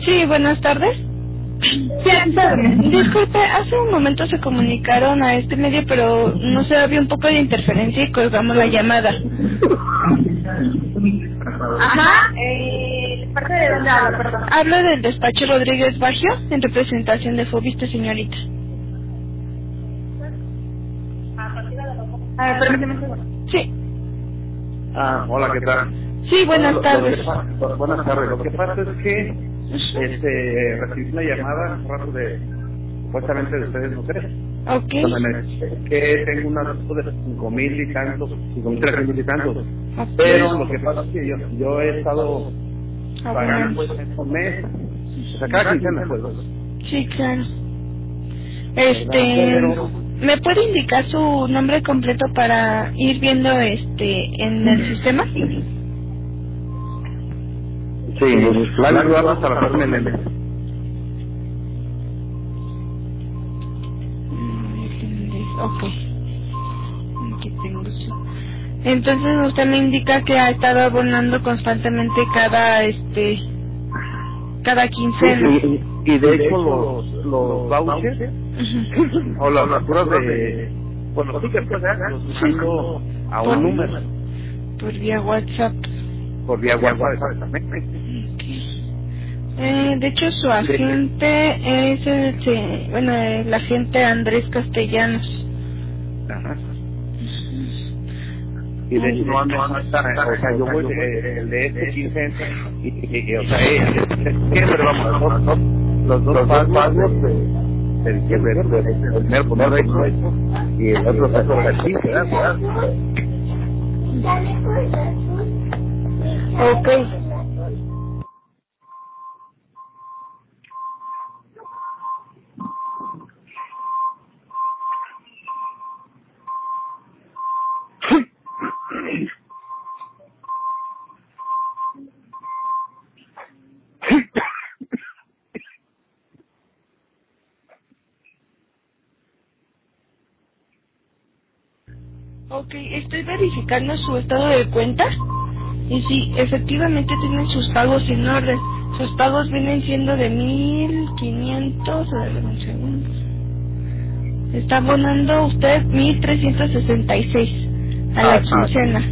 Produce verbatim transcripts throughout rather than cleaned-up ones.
Sí, buenas tardes. Sí, está bien. Disculpe, hace un momento se comunicaron a este medio, pero no sé, había un poco de interferencia y colgamos la llamada. Ajá, eh, ¿parte de dónde habla, perdón? Hablo del despacho Rodríguez Baggio, en representación de Fobiste, señorita. A ver, permíteme un segundo. Sí. Ah, hola, ¿qué tal? Sí, buenas Lo- lo tardes. que pa- buenas tardes. Lo que pasa es que este, recibí una llamada hace rato de, supuestamente de ustedes mujeres, Ok. donde me dice que tengo una deuda de cinco mil y tantos, cinco mil trescientos y tantos. Ok. Pero lo que pasa es que yo, yo he estado Ah, pagando bueno. pues un mes, o sea, cada quincena pues. Sí, claro. Este, Pero, ¿me puede indicar su nombre completo para ir viendo este en el sistema? sí, Flavio Eduardo Salazar Menéndez. Mm, Ok. Aquí tengo su- Entonces usted me indica que ha estado abonando constantemente cada este cada Sí, quincena. y, y de hecho los, los vouchers Ujú. o las facturas de, bueno, los tickets pues, ¿eh? los mando a Por- un número Por vía WhatsApp. por vía WhatsApp exactamente. Ok. Eh, de hecho, su agente es el, se- bueno, el agente Andrés Castellanos. Ajá. Y de hecho no ando, o sea, yo voy de, el de este quince y, y, y, o sea, eh, de diciembre vamos, los dos, los dos pagos de, de diciembre, ¿no? De- de- el primero por no hecho y el otro por el quince, ¿verdad? Ok. Ok, estoy verificando su estado de cuenta y sí, efectivamente tienen sus pagos en orden. Sus pagos vienen siendo de mil quinientos, a ver, un segundo. Está abonando usted mil trescientos sesenta y seis a la Ah, ah, quincena.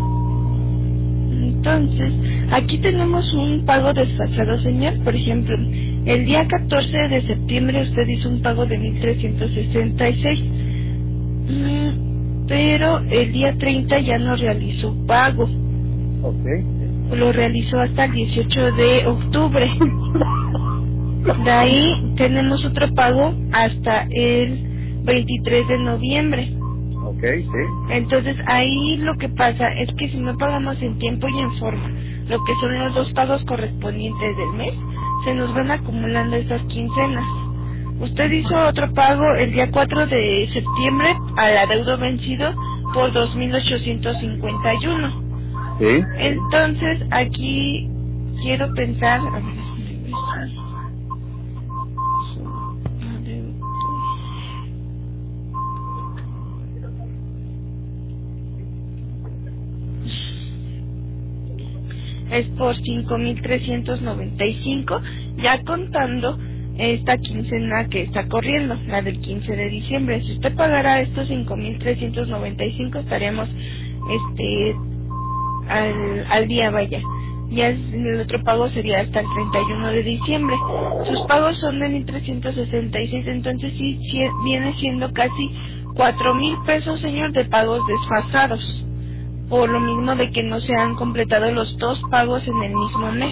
Entonces, aquí tenemos un pago desfasado, señor. Por ejemplo, el día catorce de septiembre usted hizo un pago de mil trescientos sesenta y seis. Mm, pero el día treinta ya no realizó pago. ok. Lo realizó hasta el dieciocho de octubre. De ahí tenemos otro pago hasta el veintitrés de noviembre. Ok, sí. Entonces ahí lo que pasa es que si no pagamos en tiempo y en forma lo que son los dos pagos correspondientes del mes, se nos van acumulando estas quincenas. Usted hizo otro pago el día cuatro de septiembre al adeudo vencido por dos mil ochocientos cincuenta y uno. Sí. Entonces aquí quiero pensar, a ver, es por cinco mil trescientos noventa y cinco, ya contando esta quincena que está corriendo, la del quince de diciembre. Si usted pagara estos cinco mil trescientos noventa y cinco, estaríamos este al, al día, vaya. Ya es- el otro pago sería hasta el treinta y uno de diciembre. Sus pagos son de mil trescientos sesenta y seis, entonces sí, sí viene siendo casi cuatro mil pesos, señor, de pagos desfasados, por lo mismo de que no se han completado los dos pagos en el mismo mes.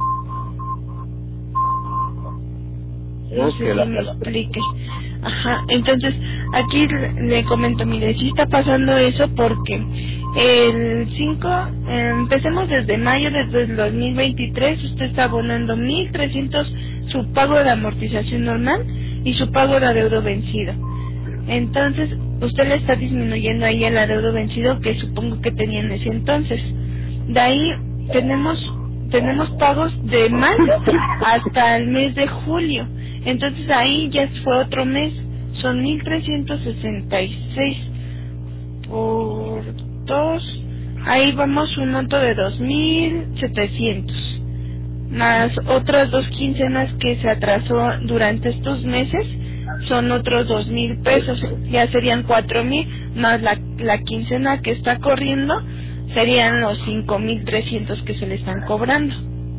No Ok, sé si la, me la, explique. Ajá, entonces aquí le le comento, mire, sí está pasando eso porque el cinco, eh, empecemos desde mayo desde el dos mil veintitrés, usted está abonando mil trescientos su pago de amortización normal y su pago de adeudo vencido. Entonces, usted le está disminuyendo ahí el adeudo vencido que supongo que tenía en ese entonces. De ahí tenemos tenemos pagos de mayo hasta el mes de julio. Entonces ahí ya fue otro mes. Son mil trescientos sesenta y seis por dos. Ahí vamos un monto de dos mil setecientos. más otras dos quincenas que se atrasó durante estos meses, son otros dos mil pesos, ya serían cuatro mil, más la, la quincena que está corriendo, serían los cinco mil trescientos que se le están cobrando.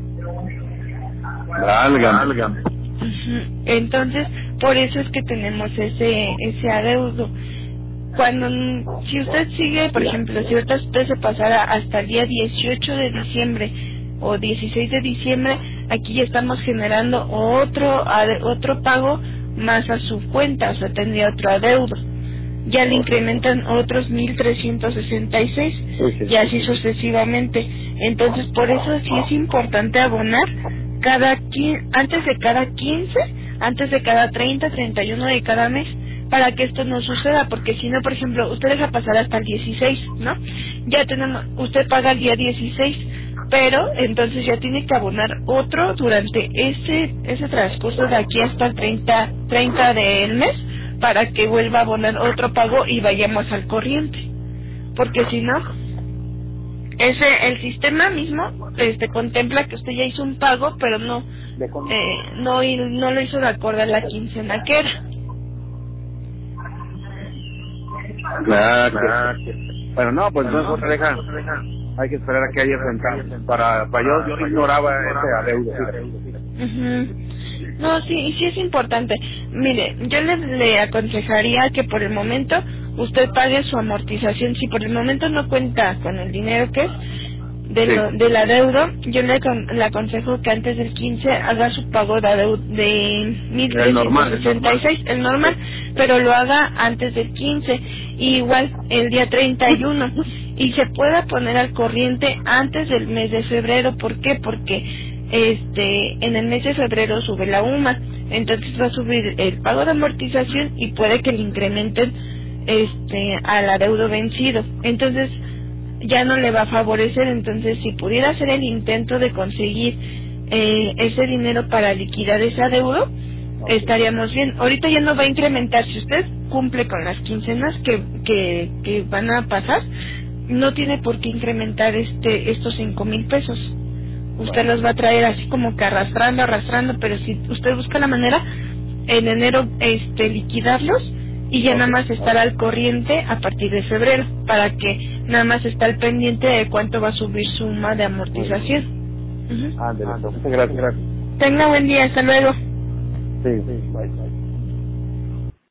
Válgame. Uh-huh. Entonces, por eso es que tenemos ese ese adeudo. Cuando, si usted sigue, por ejemplo, si ahorita usted se pasara hasta el día dieciocho de diciembre o dieciséis de diciembre, aquí ya estamos generando otro otro pago más a su cuenta, o sea, tendría otro adeudo. Ya le incrementan otros mil trescientos sesenta y seis y así sucesivamente. Entonces, por eso sí es importante abonar cada qui- antes de cada quince, antes de cada treinta, treinta y uno de cada mes, para que esto no suceda, porque si no, por ejemplo, usted deja pasar hasta el dieciséis, ¿no? Ya tenemos, usted paga el día dieciséis, pero entonces ya tiene que abonar otro durante ese ese transcurso de aquí hasta el treinta, treinta del mes, para que vuelva a abonar otro pago y vayamos al corriente, porque si no, ese el sistema mismo este contempla que usted ya hizo un pago, pero no eh, no no lo hizo de acuerdo a la quincena que era. Claro, claro. Bueno, no, pues entonces otra deja, hay que esperar a que haya rentado para, para yo, yo ignoraba ese adeudo. Uh-huh. No, sí, y sí es importante. Mire, yo le, le aconsejaría que por el momento usted pague su amortización. Si por el momento no cuenta con el dinero que es de lo, sí. del adeudo, yo le, le aconsejo que antes del quince haga su pago de adeudo de mil trescientos sesenta y seis, el normal, pero lo haga antes del quince, y igual el día treinta y uno, y se pueda poner al corriente antes del mes de febrero. ¿Por qué? Porque este en el mes de febrero sube la U M A, entonces va a subir el pago de amortización y puede que le incrementen este al adeudo vencido, entonces ya no le va a favorecer. Entonces, si pudiera hacer el intento de conseguir eh, ese dinero para liquidar ese adeudo, estaríamos bien. Ahorita ya no va a incrementar. Si usted cumple con las quincenas que que, que van a pasar, no tiene por qué incrementar este estos cinco mil pesos. Usted los va a traer así como que arrastrando, arrastrando, pero si usted busca la manera, en enero este liquidarlos y ya nada más estar al corriente a partir de febrero, para que nada más esté al pendiente de cuánto va a subir su suma de amortización. Uh-huh. Ándale, muchas gracias, gracias. Tenga buen día, hasta luego. Sí, sí, bye, bye.